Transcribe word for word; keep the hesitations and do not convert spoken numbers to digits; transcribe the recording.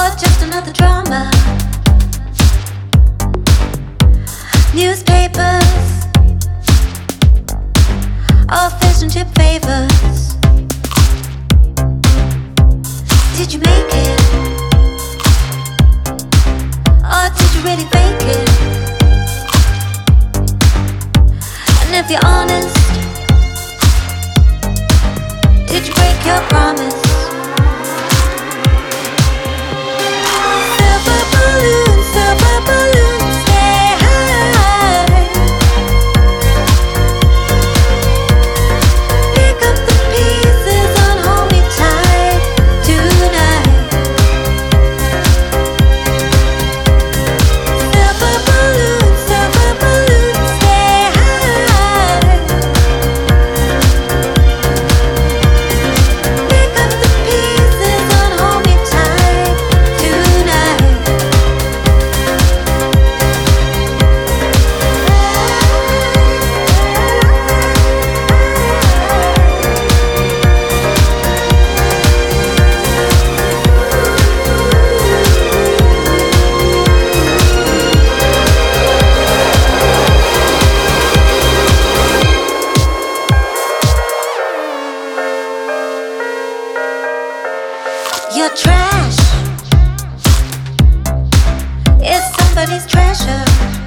just another drama. Newspapers, all fish and chip favors. Did you make it? Or did you really fake it? And if you're honest, did you break your promise? Silver balloons, silver balloons, stay high. Pick up the pieces and hold me tight tonight. Silver balloons, silver balloons, stay high. Pick up the pieces and hold me tight tonight. Your trash is somebody's treasure.